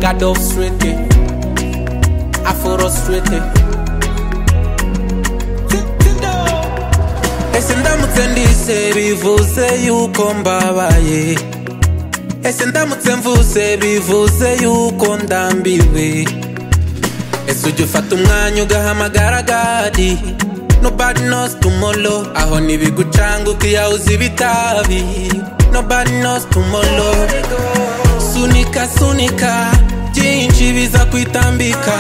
God of straight, Afro straight. Ese ndamutse ndise bivuze yuko mbabaye. Ese ndamutse mvuze bivuze yuko ndambiwe. Ese ujya ufata umwanya ugahamagara gadi. Nobody knows tomorrow. Aho ntibigucanga ukiyahuza ibitabi. Nobody knows tomorrow. Sunika sunika byinshi biza kwitambika.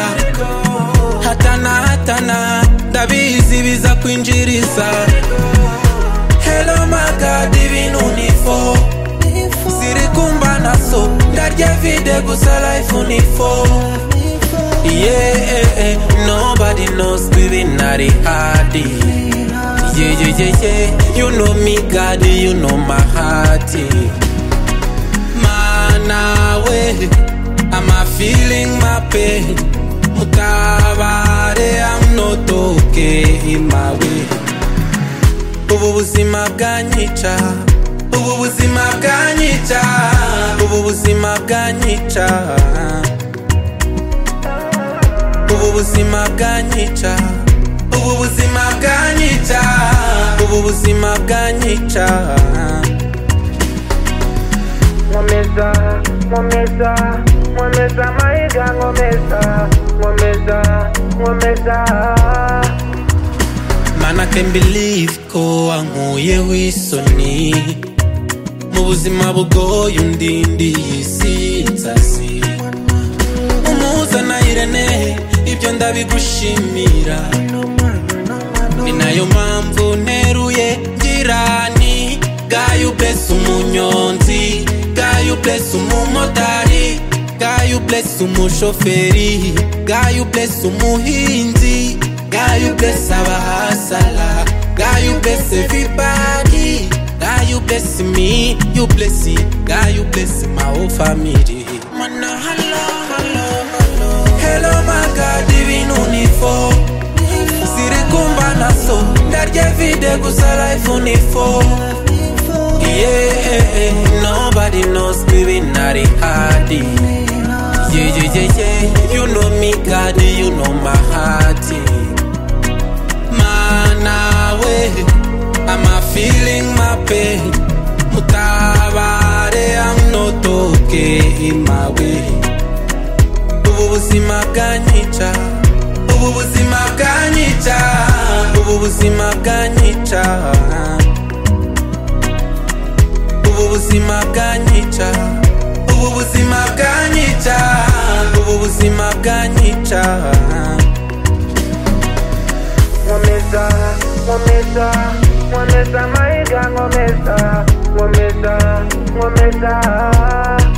Hatana ndabizi biza kwinjiriza. Hello my God ibintu nifo. Siri kumba naso ndarya vide gusa life unifo. Yeah, nobody knows baby nari hardy. Yeah, you know me God, you know my heart. Manawe, I'm feeling my pain. Mutabare, I'm not okay in my way. Ubu buzima bwanyica, ubu buzima bwanyica, ubu buzima bwanyica. Ubu buzima bwanyica, ubu buzima bwanyica, ubu buzima bwanyica. Ngomeza mayiga ngomeza. Man, I can't believe ko wankuye wisoni. Mu buzima bugoye undindi isi nzasi. Umuza na Irene ibyo ndabigushimira. Ni nayo mpamvu nteruye girani. God you bless umunyonzi, God you bless umumotari, God you bless umushoferi, God you bless umuhinzi, God you bless abahasala, God you bless everybody, God you bless me, you bless it, God you bless my whole family. Mana hello my God ibintu nifo. Siri kumba naso ndarya vide gusa life unifo. Yeah, nobody knows baby nari hardy. Yeah, you know me God, you know my heart. Manawe, I'm feeling my pain. Mutabare, I'm not okay in my way. Ubu buzima bwanyica, ubu buzima bwanyica, ubu buzima bwanyica. Ubu buzima bwanyica, ubu buzima bwanyica, ubu buzima bwanyica. Ngomeza mayiga ngomeza.